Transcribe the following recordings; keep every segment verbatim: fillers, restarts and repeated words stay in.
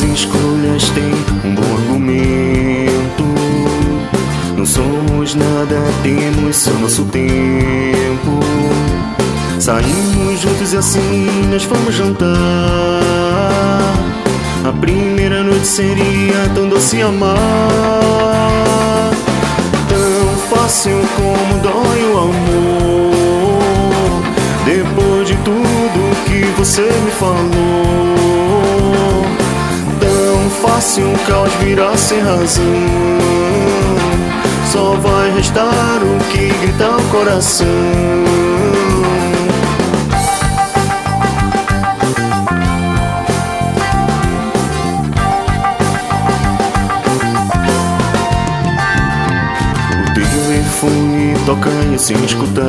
Nossas escolhas têm um bom argumento. Não somos nada, temos só nosso tempo. Saímos juntos e assim nós fomos jantar. A primeira noite seria tão doce amar. Tão fácil como dói o amor. Depois de tudo que você me falou, tão fácil um caos virar sem razão. Só vai restar o que gritar o coração. Telefone toca e sem escutar,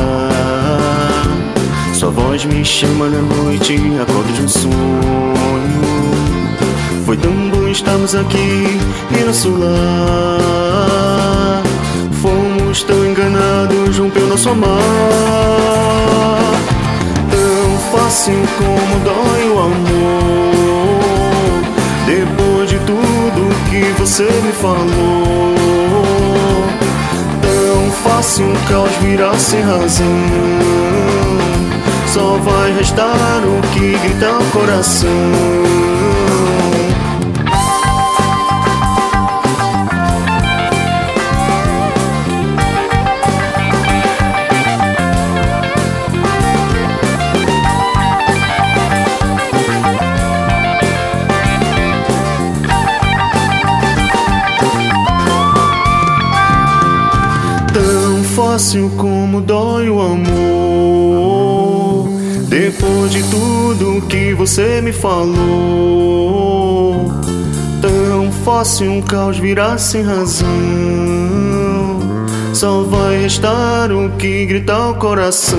sua voz me chama na noite, acordo de um sonho. Foi tão bom estarmos aqui em nosso lar. Fomos tão enganados, rompeu nosso amar. Tão fácil como dói o amor. Depois de tudo que você me falou, fácil um caos virar sem razão. Só vai restar o que gritar o coração. Fácil como dói o amor. Depois de tudo que você me falou, tão fácil um caos virar sem razão. Só vai restar o que gritar o coração.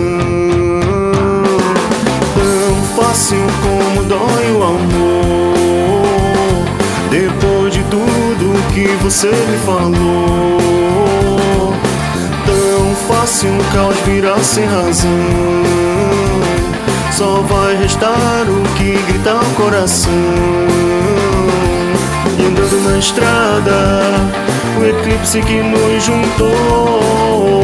Tão fácil como dói o amor. Depois de tudo que você me falou, fácil um caos virar sem razão. Só vai restar o que gritar o coração. E andando na estrada, o eclipse que nos juntou,